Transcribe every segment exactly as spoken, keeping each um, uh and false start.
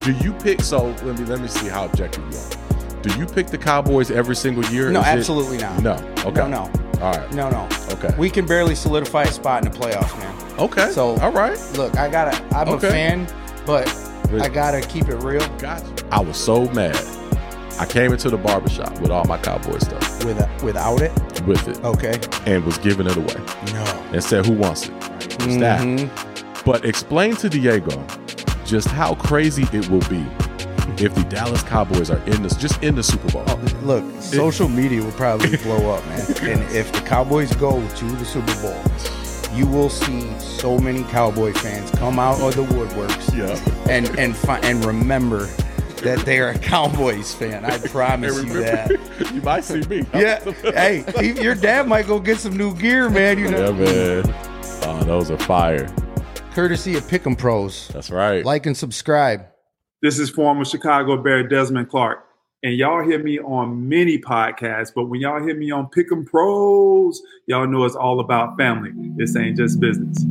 Do you pick? So let me let me see how objective you are. Do you pick the Cowboys every single year? No, Is absolutely it, not. No. Okay. No, no. All right. No, no. Okay. We can barely solidify a spot in the playoffs, man. Okay. So all right. Look, I gotta. I'm Okay. a fan, but I gotta keep it real. Gotcha. I was so mad. I came into the barbershop with all my Cowboy stuff. With without it? With it. Okay. And was giving it away. No. And said, who wants it? It's that. Mm-hmm. But explain to Diego just how crazy it will be if the Dallas Cowboys are in this, just in the Super Bowl. Oh, look, social media will probably blow up, man. And if the Cowboys go to the Super Bowl, you will see so many Cowboy fans come out of the woodworks Yeah. and and fi- and remember that they are a Cowboys fan. I promise you that. You might see me. Yeah. Hey, your dad might go get some new gear, man. You know. Yeah, man. Oh, those are fire. Courtesy of Pick'em Pros. That's right. Like and subscribe. This is former Chicago Bear Desmond Clark. And y'all hear me on many podcasts, but when y'all hear me on Pick'em Pros, y'all know it's all about family. This ain't just business.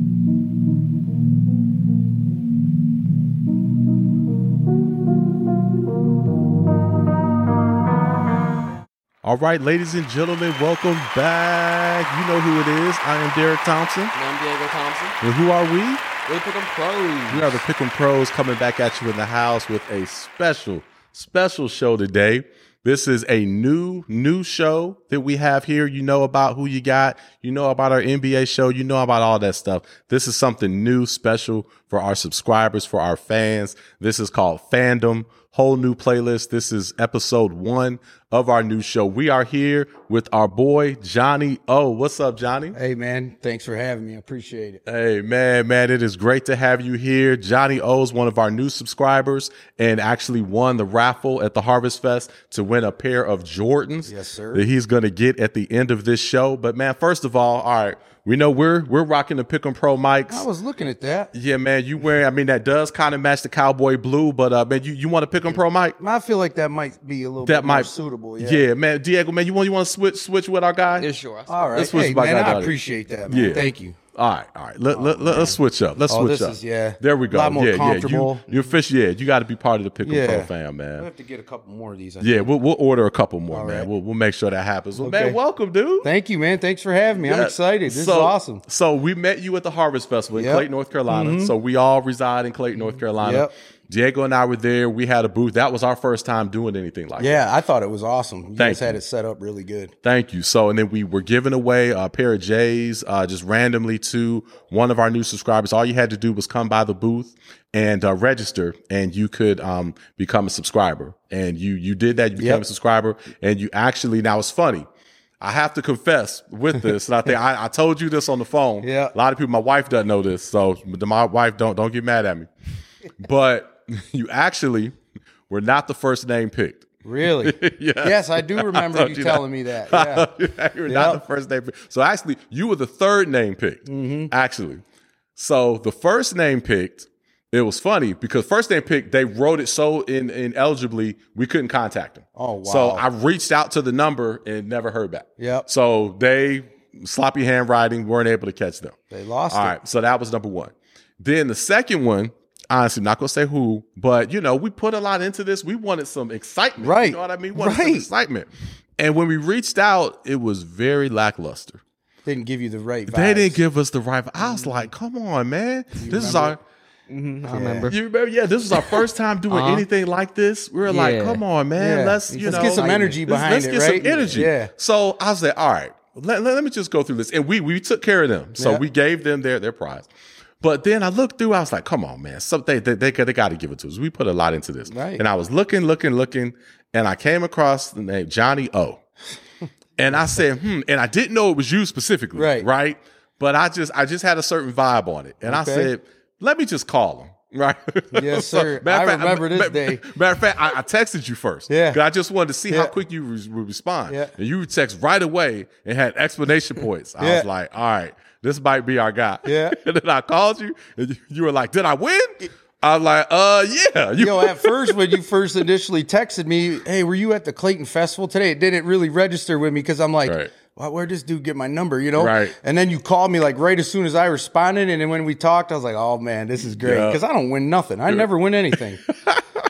All right, ladies and gentlemen, welcome back. You know who it is. I am Derek Thompson. And I'm Diego Thompson. And who are we? We're the Pick'em Pros. We are the Pick'em Pros coming back at you in the house with a special, special show today. This is a new, new show that we have here. You know about Who You Got. You know about our N B A show. You know about all that stuff. This is something new, special for our subscribers, for our fans. This is called Fandom. Whole new playlist. This is episode one of our new show. We are here with our boy, Johnny O. What's up, Johnny? Hey, man. Thanks for having me. I appreciate it. Hey, man, man, it is great to have you here. Johnny O is one of our new subscribers and actually won the raffle at the Harvest Fest to win a pair of Jordans. Yes, sir. That he's going to get at the end of this show. But, man, first of all, all right, we know we're we're rocking the Pick'em Pro mics. I was looking at that. Yeah, man, you wearing, I mean, that does kind of match the cowboy blue, but, uh, man, you, you want a Pick'em Pro mic? I feel like that might be a little That bit might more suitable. Yeah. Yeah, man, Diego, man, you want you want to switch switch with our guy? Yeah, sure. All right. Let's switch Hey, my man, guy I down. appreciate that, man. Yeah. Thank you. All right, all right. Let, let, let, let's switch up. Let's Oh, switch this up. is- yeah. There we go. A lot more yeah, comfortable. Yeah, you, you officially, yeah, you got to be part of the Pick'em Yeah. Pro fam, I man. have to get a couple more of these. I Yeah, think. we'll we'll order a couple more, All man. right. We'll we'll make sure that happens. Well, Okay. man, welcome, dude. Thank you, man. Thanks for having me. I'm Yeah. excited. This so, is awesome. So we met you at the Harvest Festival in Yep. Clayton, North Carolina. Mhm. So we all reside in Clayton, North Carolina. Yep. Diego and I were there. We had a booth. That was our first time doing anything like that. Yeah, I thought it was awesome. You Thank guys you. had it set up really good. Thank you. So, and then we were giving away a pair of J's uh, just randomly to one of our new subscribers. All you had to do was come by the booth and uh, register, and you could um, become a subscriber. And you you did that. You became Yep. a subscriber, and you actually, now it's funny. I have to confess with this, and I think I, I told you this on the phone. Yeah. A lot of people, my wife doesn't know this, so my wife don't don't get mad at me. But you actually were not the first name picked. Really? Yes. Yes, I do remember told you you telling me that. Yeah. You're not Yep. the first name picked. So actually, you were the third name picked. Mm-hmm. Actually, so the first name picked. It was funny because first name picked, they wrote it so in ineligibly we couldn't contact them. Oh, wow. So I reached out to the number and never heard back. Yep. So they sloppy handwriting, weren't able to catch them. They lost All it. right. So that was number one. Then the second one. Honestly, not gonna say who, but you know, we put a lot into this. We wanted some excitement, Right. You know what I mean? We wanted some Right. excitement. And when we reached out, it was very lackluster. Didn't give you the right vibes. They didn't give us the right. I was like, "Come on, man! This is our." Mm-hmm, I Yeah. remember. You remember? Yeah, this was our first time doing Uh-huh. anything like this. We were like, Yeah. "Come on, man! Yeah. Let's you Let's know, get some like, energy let's- behind let's it, get right? some energy." Yeah. So I was like, "All right, let, let, let me just go through this," and we we took care of them. So Yeah. we gave them their their prize. But then I looked through, I was like, come on, man. Something they, they, they got to give it to us. We put a lot into this. Right. And I was looking, looking, looking, and I came across the name Johnny O. And I said, hmm, and I didn't know it was you specifically. Right. Right. But I just I just had a certain vibe on it. And I Okay. said, let me just call him. Right. Yes, So, sir. matter of I fact, remember this ma- day. Matter of fact, I, I texted you first. Yeah. 'Cause I just wanted to see how Yeah. quick you re- would respond. Yeah. And you text right away and had explanation points. I Yeah. was like, all right, this might be our guy. Yeah. And then I called you, and you- you were like, "Did I win?" I was like, "Uh, yeah." You, Yo, at first, when you first initially texted me, hey, were you at the Clayton Festival today? It didn't really register with me because I'm like, Right. well, where'd this dude get my number, you know? Right. And then you called me like right as soon as I responded. And then when we talked, I was like, oh, man, this is great. Yeah. Because I don't win nothing. I never win anything.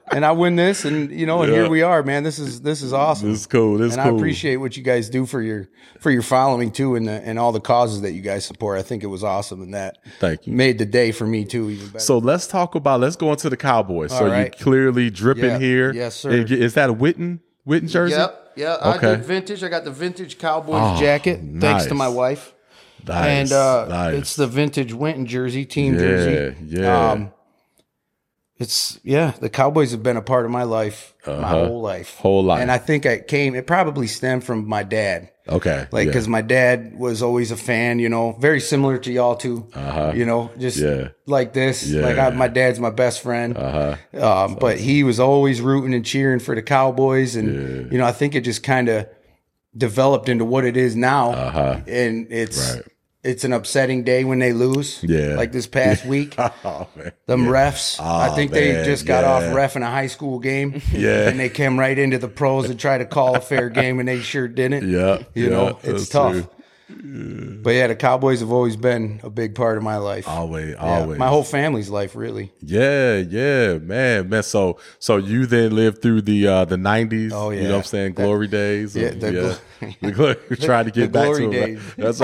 and I win this, and you know, and Yeah. here we are, man. This is this is awesome. This is cool. This is and cool. I appreciate what you guys do for your for your following too, and the, and all the causes that you guys support. I think it was awesome, and that Thank you. made the day for me too even better. So let's talk about. Let's go into the Cowboys. so All you're right. clearly dripping Yeah. here. Yes, sir. And Is that a Witten Witten jersey? Yep, yeah. Okay. I did vintage. I got the vintage Cowboys Oh, jacket, thanks to nice. my wife. Nice. and uh, nice. it's the vintage Winton jersey, team Yeah, jersey. yeah. Um, it's yeah. The Cowboys have been a part of my life, my Uh-huh. whole life, Whole life. And I think I came. It probably stemmed from my dad. Okay. Like, yeah. because my dad was always a fan, you know, very similar to y'all too. Uh-huh. You know, just Yeah. like this. Yeah. Like, I, my dad's my best friend. Uh-huh. Um, but he was always rooting and cheering for the Cowboys. And, Yeah. you know, I think it just kind of developed into what it is now. Uh-huh. And it's, Right. it's an upsetting day when they lose. Yeah. Like this past week. Oh, man. Them Yeah. refs, I Oh, think they man, just got yeah. off ref in a high school game. Yeah. And they came right into the pros and tried to call a fair game, and they sure didn't. Yeah. You yeah, know, it's that's tough. true. But yeah, the Cowboys have always been a big part of my life. Always, Yeah, always. my whole family's life, really. Yeah, yeah, man, man. So, so you then lived through the uh, the nineties. Oh, You yeah. know what I'm saying? That- Glory days. yeah, of- the yeah. The glory, trying to get the back glory to days. it. That's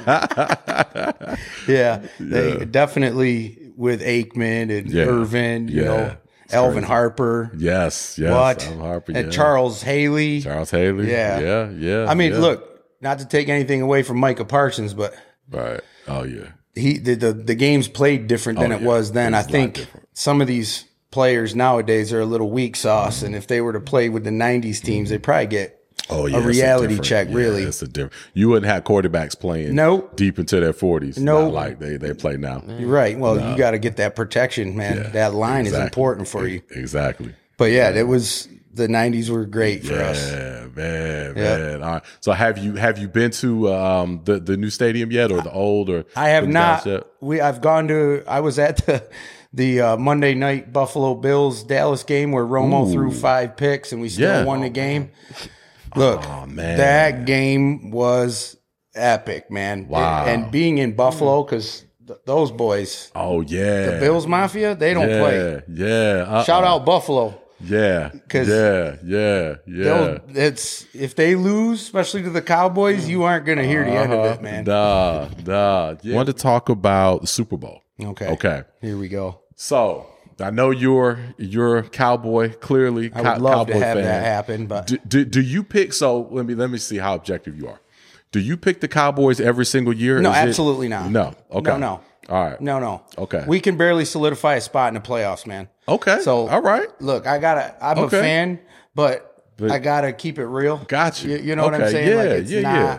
right. Yeah, they Yeah. definitely with Aikman and Yeah. Irvin, you Yeah. know, It's Elvin crazy. Harper. yes, yes. What? Al Harper, and yeah. Charles Haley. Charles Haley. Yeah. yeah, yeah. I mean, yeah. look, not to take anything away from Micah Parsons, but Right. Oh yeah. he the the, the game's played different than Oh, it yeah. was then. It I was a lot think different. some of these players nowadays are a little weak sauce, and if they were to play with the nineties teams, they'd probably get Oh yeah. a it's reality different- check, yeah, really. It's a different. You wouldn't have quarterbacks playing Nope. deep into their forties. Nope. Not like they they play now. You're right. Well, you got to get that protection, man. Yeah, that line exactly. is important for you. Exactly. But yeah, it was the nineties were great for us. Yeah, man, Yeah. man. All right. So have you have you been to um, the the new stadium yet, or the old, or I have the not. Dallas yet? We I've gone to. I was at the the uh, Monday night Buffalo Bills Dallas game where Romo Ooh. threw five picks and we still Yeah. won the game. Look, Oh, man. that game was epic, man. Wow. And, and being in Buffalo, because th- those boys, Oh yeah, the Bills Mafia, they don't yeah, play. Yeah. Uh-uh. Shout out Buffalo. Yeah. 'Cause yeah. Yeah. Yeah. They'll- It's if they lose, especially to the Cowboys, you aren't going to hear the end of it, man. Nah. Nah. Yeah. Want to talk about the Super Bowl? Okay. Okay. Here we go. So I know you're you're a Cowboy. Clearly, I would Cow- love Cowboy to have fan. that happen, but Do, do, do you pick? So let me let me see how objective you are. Do you pick the Cowboys every single year? no, Is it- absolutely not. No. Okay. No, no. All right. No, no. Okay. We can barely solidify a spot in the playoffs, man. Okay. So all right. Look, I gotta. I'm Okay. a fan, but, But- I gotta keep it real. Got you. You, you know what I'm Okay. saying? Like Yeah, it's yeah, not. yeah.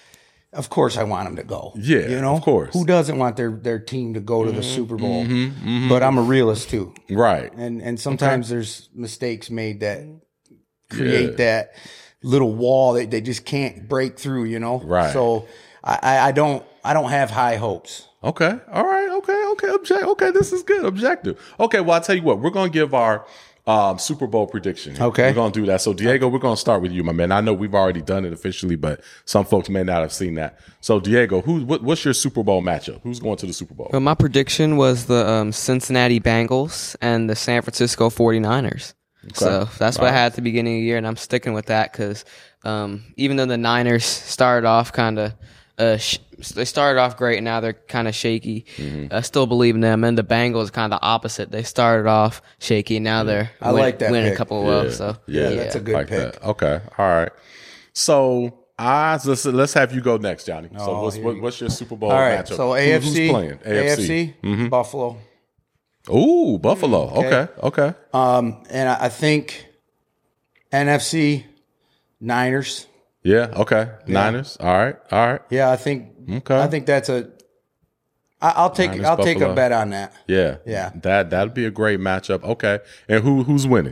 Of course, I want them to go. Yeah, you know, of course. Who doesn't want their their team to go to Mm-hmm, the Super Bowl? But I'm a realist too, Right. and and sometimes there's mistakes made that create Yeah. that little wall that they just can't break through. You know, Right. So I, I I don't I don't have high hopes. Okay. All right. Okay. Okay. Object. Okay. This is good. Objective. Okay. Well, I'll tell you what. We're gonna give our um, Super Bowl prediction. here. Okay. We're gonna do that. So, Diego, we're gonna start with you, my man. I know we've already done it officially, but some folks may not have seen that. So, Diego, who? What, what's your Super Bowl matchup? Who's going to the Super Bowl? Well, my prediction was the um, Cincinnati Bengals and the San Francisco forty-niners. So that's what I had at the beginning of the year, and I'm sticking with that because um, even though the Niners started off kind of uh, sh- they started off great, and now they're kind of shaky. Mm-hmm. I still believe in them, and the Bengals kind of the opposite. They started off shaky, and now they're I win- like that winning pick. a couple of well. So Yeah, that's a good like pick. that. Okay. All right. So, I let's let's have you go next, Johnny. So, Oh, what's here what, you what's your Super Bowl All right, matchup? so Who- A F C, who's playing? A F C, Mm-hmm. Buffalo. Ooh, Buffalo. Okay. Okay. Um, and I I think N F C, Niners. Yeah. Okay. Niners. All right. All right. Yeah, I think. Okay. I think that's a. I, I'll take. Niners, I'll take a Buffalo. bet on that. Yeah. Yeah. That that'd be a great matchup. Okay. And who who's winning?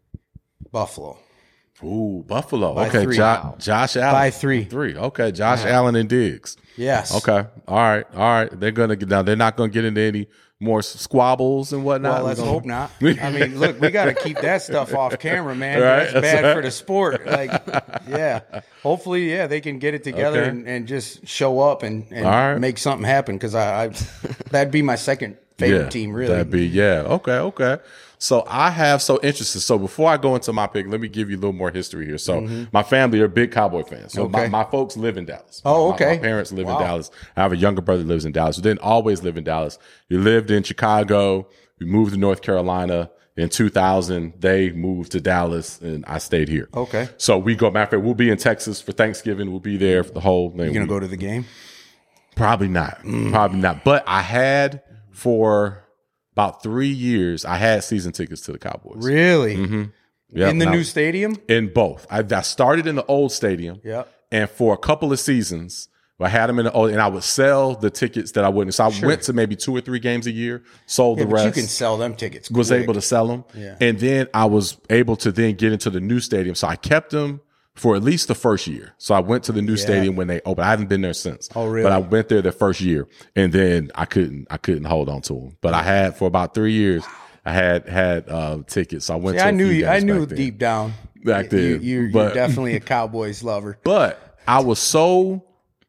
Buffalo Ooh, Buffalo. By okay. three. Jo- Josh Allen. by three. Three. Okay. Josh Allen and Diggs. Yes. Okay. All right. All right. They're gonna get down. They're not gonna get into any more squabbles and whatnot. Well, let's We're gonna- hope not. I mean, look, we got to keep that stuff off camera, man. Right, That's that's bad right. for the sport. Like, yeah. Hopefully, yeah, they can get it together Okay. and, and just show up and, and All right. make something happen. Because I, I, that'd be my second favorite yeah, team, really. That'd be yeah. Okay, okay. So I have so interested. So before I go into my pick, let me give you a little more history here. So mm-hmm. my family are big Cowboy fans. So okay. my, my folks live in Dallas. Oh, my, okay. My, my parents live wow. in Dallas. I have a younger brother that lives in Dallas who didn't always live in Dallas. He lived in Chicago. We moved to North Carolina. In two thousand, they moved to Dallas, and I stayed here. Okay. So we go, matter of fact, we'll be in Texas for Thanksgiving. We'll be there for the whole thing. You going to go to the game? Probably not. Mm. Probably not. But I had for about three years, I had season tickets to the Cowboys. Really? Mm-hmm. Yep. In the now, new stadium? In both. I, I started in the old stadium. Yep. And for a couple of seasons, I had them in the old, and I would sell the tickets that I wouldn't. So I sure. went to maybe two or three games a year, sold yeah, the but rest. You can sell them tickets. Was quick. able to sell them. Yeah. And then I was able to then get into the new stadium. So I kept them for at least the first year. So I went to the new yeah. stadium when they opened. I haven't been there since. Oh, really? But I went there the first year, and then I couldn't. I couldn't hold on to them. But I had for about three years. I had had uh, tickets. So I went. See, to I knew you. I knew then. deep down back then. You, you're, but, you're definitely a Cowboys lover. But I was so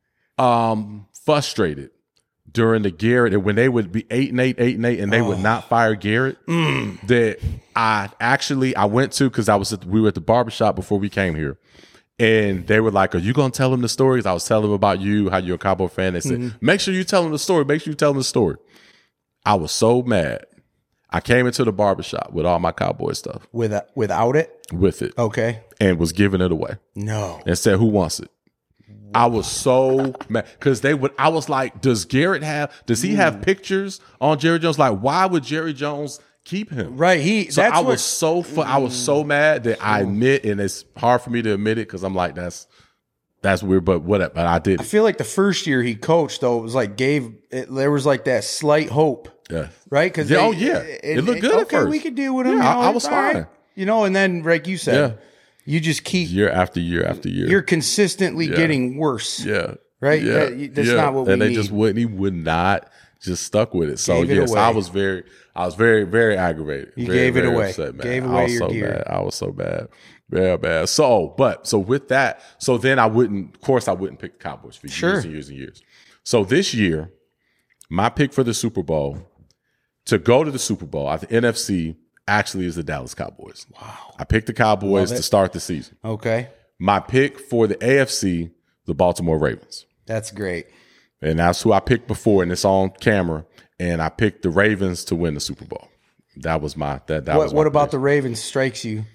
um, frustrated during the Garrett, and when they would be eight and eight, eight and eight, and they oh. would not fire Garrett, mm. that I actually I went to because I was at, we were at the barbershop before we came here. And they were like, "Are you gonna tell them the stories?" I was telling them about you, how you're a Cowboy fan. They said, mm-hmm. "Make sure you tell them the story. Make sure you tell them the story." I was so mad. I came into the barbershop with all my Cowboy stuff. With without it? With it. Okay. And was giving it away. No. And said, "Who wants it?" I was so mad because they would. I was like, "Does Garrett have? Does he mm. have pictures on Jerry Jones? Like, why would Jerry Jones keep him?" Right. He. So that's I what, was so. Fu- I was so mad that I admit, and it's hard for me to admit it because I'm like, that's that's weird. But whatever. But I did. I feel like the first year he coached, though, it was like gave. It, there was like that slight hope. Yeah. Right. Because yeah, oh yeah, it, it looked good. Okay, at first. we could deal with him. Yeah, you know, I, I was fine. Right. You know, and then like you said, yeah. you just keep year after year after year. You're consistently yeah. getting worse. Yeah. Right? Yeah. That, that's yeah. not what we and they need. just wouldn't. He would not. Just stuck with it. So gave it yes, away. I was very, I was very, very aggravated. You very, gave it very away. Upset, man. Gave away I was your so gear. bad. I was so bad, very bad. So, but so with that, so then I wouldn't. Of course, I wouldn't pick the Cowboys for sure. years and years and years. So this year, my pick for the Super Bowl to go to the Super Bowl at the N F C actually is the Dallas Cowboys. Wow. I picked the Cowboys to start the season. Okay. My pick for the A F C, the Baltimore Ravens. That's great. And that's who I picked before, and it's on camera. And I picked the Ravens to win the Super Bowl. That was my that. that what was my what about prediction. the Ravens strikes you?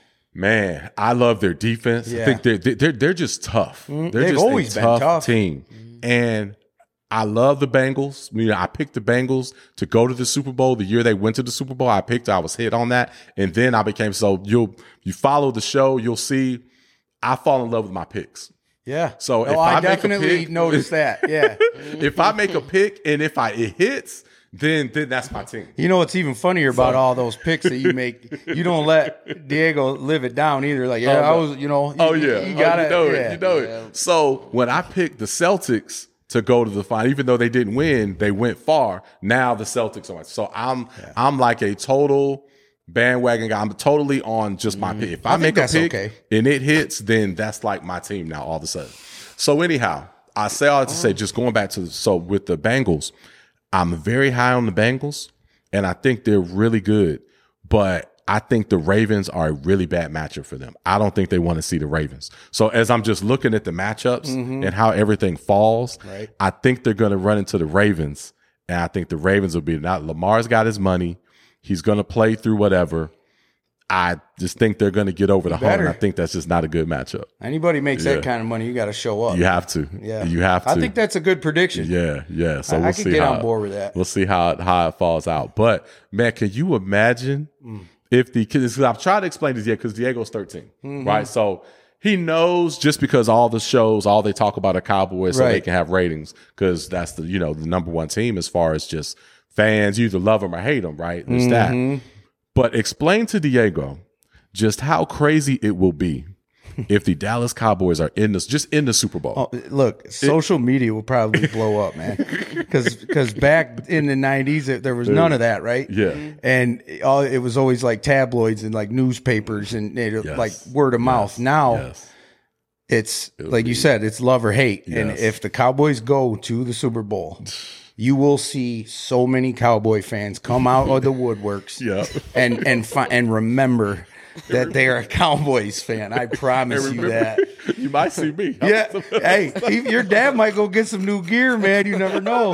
Man, I love their defense. Yeah. I think they're they're they're just tough. Mm, they're they've just always a been tough, tough. team. And I love the Bengals. You know, I picked the Bengals to go to the Super Bowl the year they went to the Super Bowl. I picked. I was hit on that, and then I became so. You'll you follow the show, you'll see. I fall in love with my picks. Yeah. So no, if I, I, definitely make a pick, noticed that. Yeah. if I make a pick and if I it hits, then then that's my team. You know what's even funnier about So- all those picks that you make? You don't let Diego live it down either. Like, yeah, Oh, no. I was, you know. You, Oh yeah, you Oh, gotta, you know yeah. it. You know it. So when I picked the Celtics to go to the final, even though they didn't win, they went far. Now the Celtics are. So I'm I'm like a total bandwagon guy. I'm totally on just my pick. If I, I think make a that's pick okay. and it hits, then that's like my team now all of a sudden. So anyhow, I say all that to say, just going back to the, so with the Bengals, I'm very high on the Bengals, and I think they're really good. But I think the Ravens are a really bad matchup for them. I don't think they want to see the Ravens. So as I'm just looking at the matchups Mm-hmm. and how everything falls, Right. I think they're going to run into the Ravens, and I think the Ravens will be not. Lamar's got his money. He's going to play through whatever. I just think they're going to get over the hump, and better. I think that's just not a good matchup. Anybody makes Yeah. that kind of money, you got to show up. You have to. Yeah. You have to. I think that's a good prediction. Yeah, yeah. So I- I we'll could see get how on board with that. We'll see how it, how it falls out. But man, can you imagine Mm. if the because I've tried to explain this yet because Diego's thirteen, Mm-hmm. right? So he knows just because all the shows, all they talk about are Cowboys, so they Right. can have ratings because that's the you know the number one team as far as just fans. You either love them or hate them, right? There's Mm-hmm. that. But explain to Diego just how crazy it will be if the Dallas Cowboys are in this just in the Super Bowl. Oh, look, social media will probably blow up, man. Because back in the nineties, there was none of that, right? Yeah. And all, it was always like tabloids and like newspapers and it, Yes. like word of mouth. Now Yes. it's like you said, it's love or hate. And Yes. if the Cowboys go to the Super Bowl, you will see so many Cowboy fans come out of the woodworks Yeah. and and fi- and remember that they are a Cowboys fan. I promise you that. You might see me. Yeah. Hey, your dad might go get some new gear, man. You never know.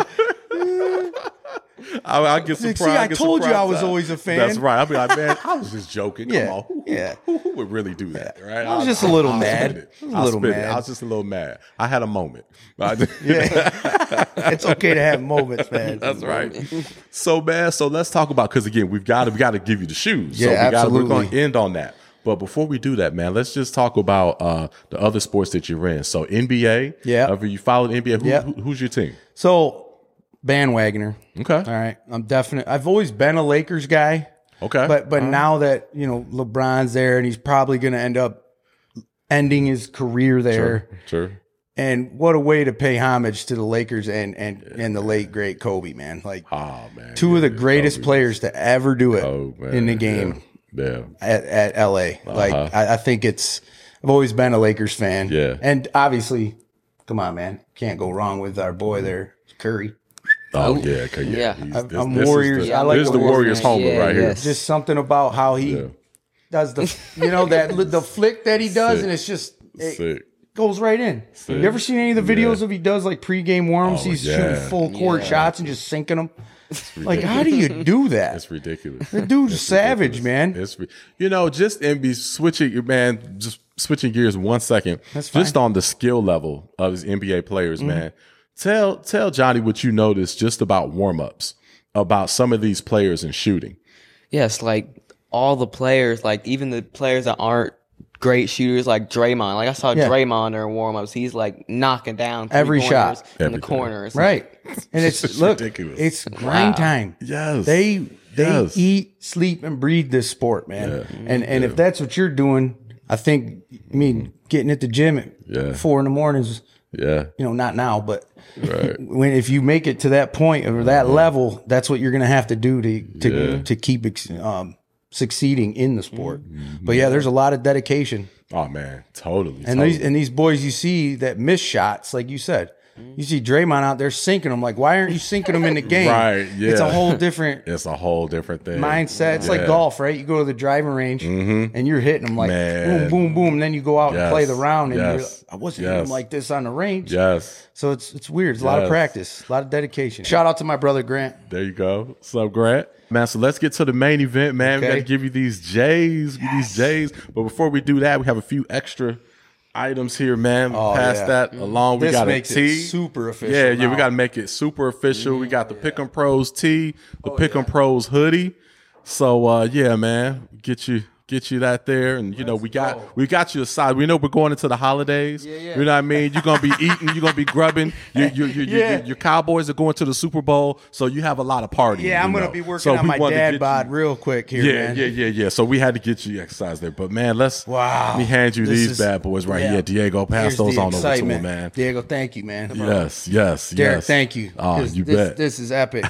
I, I get some See, pride. I get some told you pride I was time. always a fan. That's right. I'll be like, man, I was just joking. Come Yeah, on. Who, yeah. who, who would really do that, right? I was just a little I'll mad. spit it. I was a I'll little spit it. mad. I was just a little mad. I had a moment. But I- Yeah. It's okay to have moments, man. That's right. So, man, so let's talk about, because again, we've got to we got to give you the shoes. Yeah, so we gotta, absolutely. We're going to end on that. But before we do that, man, let's just talk about uh, the other sports that you're in. So N B A. Yeah. If you followed N B A, who, Yeah. who, who's your team? So, bandwagoner. Okay. All right. I'm definite. I've always been a Lakers guy. Okay. But but now that, you know, LeBron's there and he's probably going to end up ending his career there. Sure. Sure. And what a way to pay homage to the Lakers and and, and the late great Kobe, man. Like Oh, man. two of the Yeah, greatest Kobe. players to ever do it Oh, man. in the game Yeah. yeah. at, at L A. Like Uh-huh. I, I think it's I've always been a Lakers fan. Yeah. And obviously, come on, man. Can't go wrong with our boy there, Curry. Oh, yeah. Okay, yeah. Yeah. He's- I'm- this- I'm this is Warriors. the- I like This is the the Warriors' Warriors. homer Yeah, right here. yes. Just something about how he Yeah. does the you know that the flick that he does Sick. and it's just it Sick. goes right in. Sick. You ever seen any of the videos Yeah. of he does like pregame warms? Oh, He's yeah. shooting full court Yeah. shots and just sinking them. Like, how do you do that? It's ridiculous. The dude's It's savage, ridiculous. man. It's re- you know, just and be switching, man. Just switching gears one second. That's fine. Mm-hmm. Just on the skill level of his N B A players, man. Tell tell Johnny what you noticed just about warm ups, about some of these players and shooting. Yes, like all the players, like even the players that aren't great shooters, like Draymond. Like I saw Yeah. Draymond during warm ups. He's like knocking down three Every pointers shot. in Everything. the corners. Right. And it's, It's look, ridiculous. it's grind time. Yes. They they Yes. eat, sleep, and breathe this sport, man. Yeah. And and if that's what you're doing, I think I mean getting at the gym at Yeah. four in the mornings, Yeah. you know, not now, but Right. when if you make it to that point or that level, that's what you're gonna have to do to to Yeah. to keep ex- um, succeeding in the sport. Mm-hmm. But yeah, there's a lot of dedication. Oh man, totally. And totally. these and these boys you see that miss shots, like you said, you see Draymond out there sinking them. Like, why aren't you sinking them in the game? Right, It's a yeah. whole different it's a whole different thing. mindset. It's like Yeah. golf, right? You go to the driving range and you're hitting them like Man. boom, boom, boom. And then you go out and Yes. play the round and Yes. you're I wasn't hitting Yes. them like this on the range. Yes. So it's it's weird. It's a lot of Yes. practice, a lot of dedication. Shout out to my brother Grant. There you go. What's up, Grant? Man, so let's get to the main event, man. We Okay. got to give you these J's, these J's. But before we do that, we have a few extra items here, man. Oh, Pass yeah. that along. We This got a makes it tee. super official Yeah, yeah. We now. got to make it super official. We got the Pick'em Pros tee, the Pick'em Pros hoodie. So, uh, yeah, man, get you. Get you that there, and you know we got go. we got you aside. We know we're going into the holidays. Yeah, yeah. You know what I mean. You're gonna be eating. You're gonna be grubbing. Your your your, your, Yeah. your, your Cowboys are going to the Super Bowl, so you have a lot of partying. Yeah, I'm you gonna know. be working So on we my wanted to dad get bod you- real quick here, Yeah, man. yeah, yeah, yeah. So we had to get you exercise there, but man, let's Wow. Let me hand you This these is- bad boys right yeah. here, Diego. Pass Here's those the on over to him, excitement. man. Diego, thank you, man. Yes, yes, Derek, yes. thank you. Oh, 'Cause you this, bet. This is epic.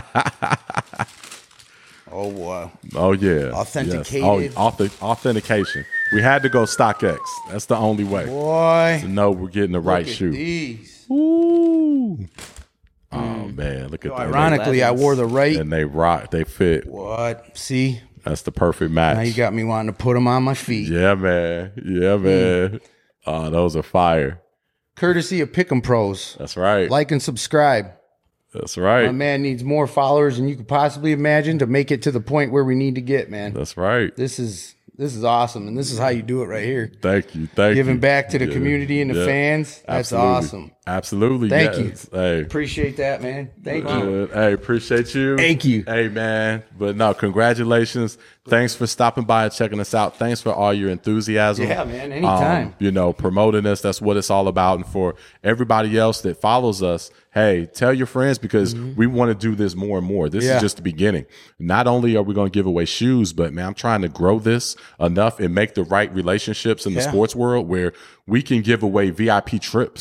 Oh boy. Oh yeah, Authenticated. Yes. Oh, auth- authentication. We had to go StockX. That's the only way Boy. to know we're getting the right Look at shoe. these. Ooh. Oh man, look at that. Ironically, I wore the right. And they rock. They fit. What? See? That's the perfect match. Now you got me wanting to put them on my feet. Yeah, man. Yeah, Hmm. man. Oh, those are fire. Courtesy of Pick'em Pros. That's right. Like and subscribe. That's My right. man needs more followers than you could possibly imagine to make it to the point where we need to get, man. That's right. This is this is awesome, and this is how you do it right here. Thank you. Thank you. Giving back to the Yeah, community and the yeah. fans. That's Absolutely. awesome. Absolutely. Thank yes. Hey. Appreciate that, man. Thank you. Good. Hey, appreciate you. Thank you. Hey, man. But no, congratulations. Thanks for stopping by and checking us out. Thanks for all your enthusiasm. Yeah, man. Anytime. Um, you know, promoting us. That's what it's all about. And for everybody else that follows us, hey, tell your friends because we want to do this more and more. This Yeah. is just the beginning. Not only are we going to give away shoes, but man, I'm trying to grow this enough and make the right relationships in the Yeah. sports world where we can give away V I P trips. What?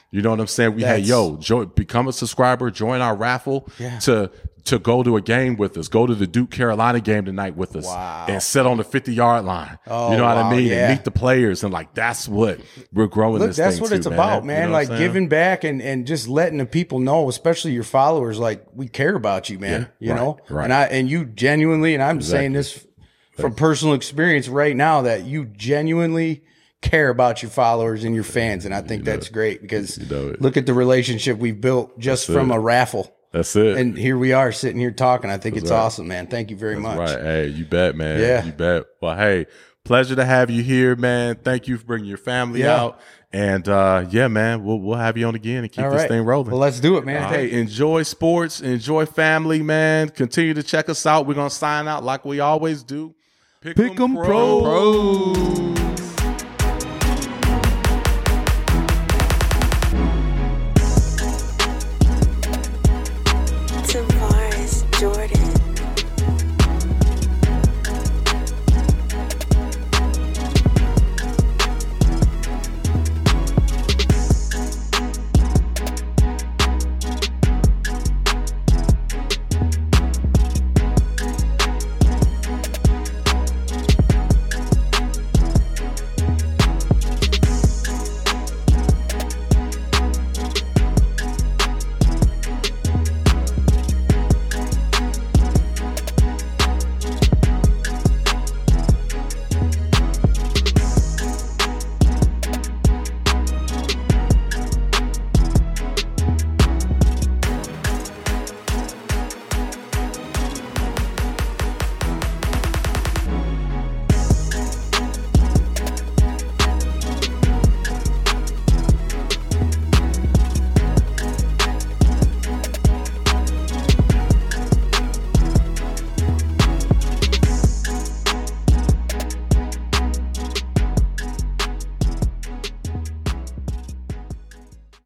You know what I'm saying? We had, That's- yo, jo- become a subscriber, join our raffle Yeah. to to go to a game with us. Go to the Duke Carolina game tonight with us. Wow. And sit on the fifty-yard line. Oh, you know what wow, I mean? yeah. And meet the players. And, like, that's what we're growing Look, this that's thing what to, it's man. about, You man. know what Like I'm saying? giving back and, and just letting the people know, especially your followers, like we care about you, man. Yeah, you right, know? right. And I and you genuinely, and I'm Exactly. saying this from personal experience right now, that you genuinely care about your followers and your fans. And I think that's great because You know it. look at the relationship we've built just That's from it. a raffle. That's it. And here we are sitting here talking. I think it's right. awesome, man. Thank you very much. Right. Hey, you bet, man. Yeah. You bet. Well, hey, pleasure to have you here, man. Thank you for bringing your family Yeah. out. And uh, yeah, man, we'll we'll have you on again and keep All this right. thing rolling. Well, let's do it, man. Hey, enjoy sports, enjoy family, man. Continue to check us out. We're gonna sign out like we always do. Pick 'em Pick 'em Pros. Pros.